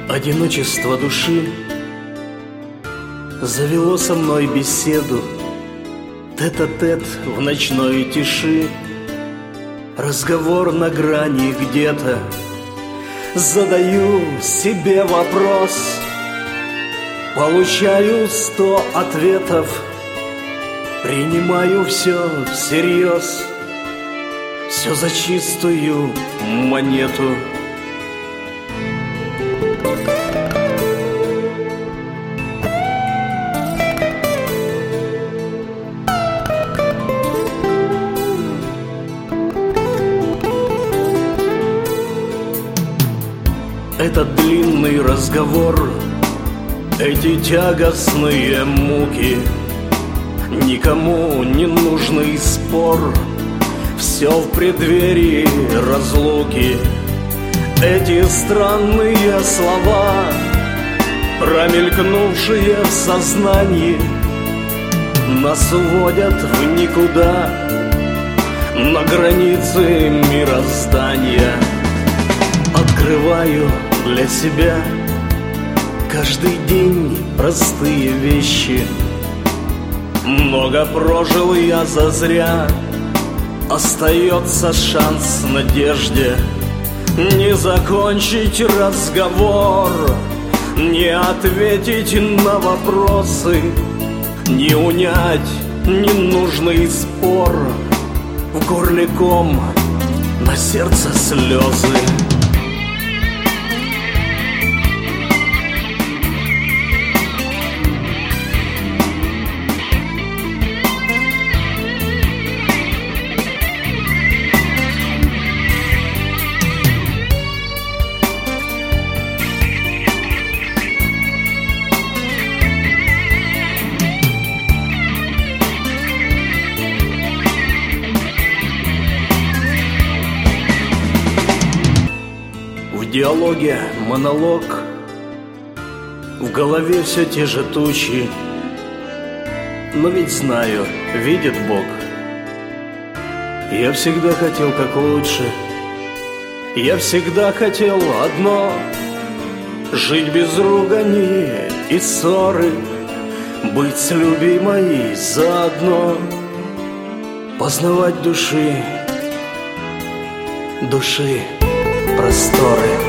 Одиночество души завело со мной беседу, тет-а-тет в ночной тиши. Разговор на грани где-то. Задаю себе вопрос, получаю 100 ответов, принимаю все всерьез, все за чистую монету. Этот длинный разговор, эти тягостные муки, никому не нужный спор, все в преддверии разлуки. Эти странные слова, промелькнувшие в сознании, нас уводят в никуда, на границе мироздания. Открываю для себя каждый день простые вещи. Много прожил я зазря, остается шанс в надежде. Не закончить разговор, не ответить на вопросы, не унять ненужный спор. В горле ком, на сердце слезы. В диалоге монолог, в голове все те же тучи, но ведь знаю, видит Бог. Я всегда хотел как лучше, я всегда хотел одно: жить без ругани и ссоры, быть с любимой заодно, познавать души просторы.